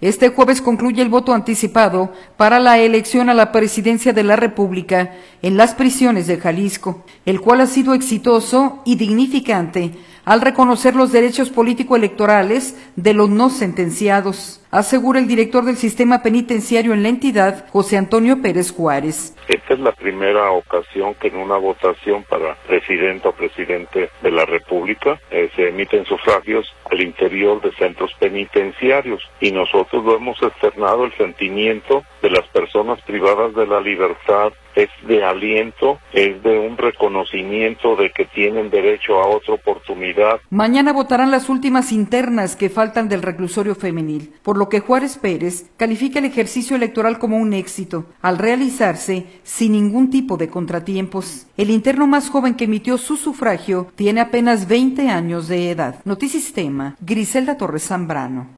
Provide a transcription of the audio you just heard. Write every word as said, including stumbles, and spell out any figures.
Este jueves concluye el voto anticipado para la elección a la presidencia de la República en las prisiones de Jalisco, el cual ha sido exitoso y dignificante al reconocer los derechos político-electorales de los no sentenciados, asegura el director del sistema penitenciario en la entidad, José Antonio Pérez Juárez. Esta es la primera ocasión que en una votación para presidente o presidente de la República eh, se emiten sufragios al interior de centros penitenciarios, y nosotros lo hemos externado. El sentimiento de las personas privadas de la libertad es de aliento, es de un reconocimiento de que tienen derecho a otra oportunidad. Mañana votarán las últimas internas que faltan del reclusorio femenil, por lo que Juárez Pérez califica el ejercicio electoral como un éxito, al realizarse sin ningún tipo de contratiempos. El interno más joven que emitió su sufragio tiene apenas veinte años de edad. Notisistema, Griselda Torres Zambrano.